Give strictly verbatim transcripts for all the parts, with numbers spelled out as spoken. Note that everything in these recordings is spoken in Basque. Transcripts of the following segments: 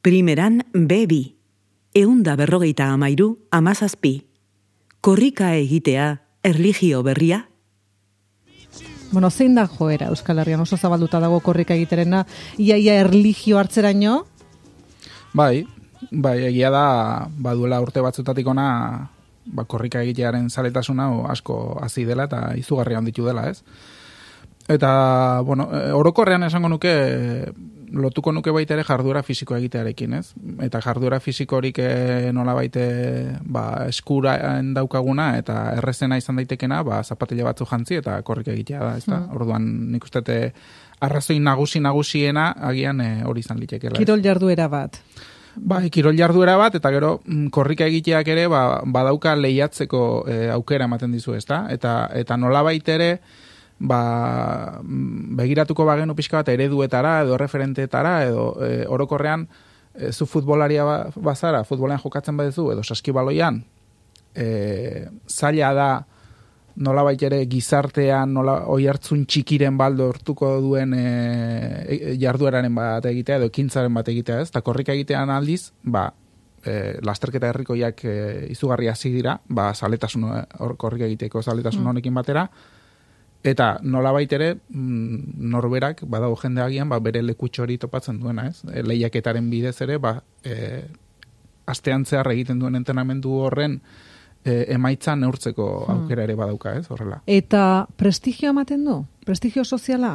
Primeran bebi, eunda berrogeita amairu amazazpi. Korrika egitea erlijio berria? Bueno, zein da joera Euskal Herrian oso zabalduta dago korrika egiterena, iaia erlijio hartzeraino? Bai, bai, egia da, baduela urte batzutatik ona, ba, korrika egitearen zaletasuna asko hazi dela eta izugarri handitu dela, ez? Eta, bueno, orokorrean esango nuke, lotuko nuke baita ere jarduera fisikoa egitearekin, ez? Eta jarduera fisikorik nola baite ba, eskuraen daukaguna eta errezena izan daitekena, ba, zapatila batzu jantzi eta korrika egitea da, ezta? Mm. Orduan, nik uste arrazoi nagusi nagusiena agian e, hori izan litekela. Kirol jarduera bat. Bai, kirol jarduera bat, eta gero korrika egiteak ere ba, badauka lehiatzeko e, aukera ematen dizu, ezta? Eta, eta nola ere, ba, begiratuko bagenu pixka bat ereduetara edo referenteetara edo e, orokorrean e, zu futbolaria bazara, futbolean jokatzen baduzu edo saskibaloian e, zaila da nolabait ere gizartean nola oihartzun txikiren baldo hortuko duen e, jardueraren bat egitea edo ekintzaren bat egitea, ez? Ta korrika egitean aldiz, ba e, lasterketa herrikoiak e, izugarri hasi dira, ba zaletasun hor korrika egiteko zaletasun mm. honekin batera. Eta nolabait ere norberak badago jende agian ba, bere lekutxo hori topatzen duena, ez? E, lehiaketaren bidez ere ba, e, astean zehar egiten duen entrenamendu horren e, emaitza neurtzeko aukera ere badauka, ez? Horrela. Eta prestigio ematen du? Prestigio soziala?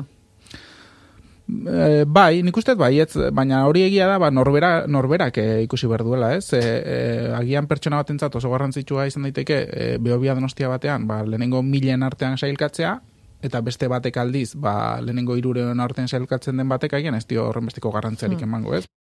E, bai, nik uste bai, ez, baina hori egia da, ba, norbera, norberak e, ikusi behar duela, ez? E, e, agian pertsona batentzat oso garrantzitsua izan daiteke, e, Behobia Donostia batean, ba, lehenengo milen artean sailkatzea, eta beste batek aldiz, ba, lehenengo hirureun artean sailkatzen den batek agian ez dio horren besteko garrantziarik emango, ez?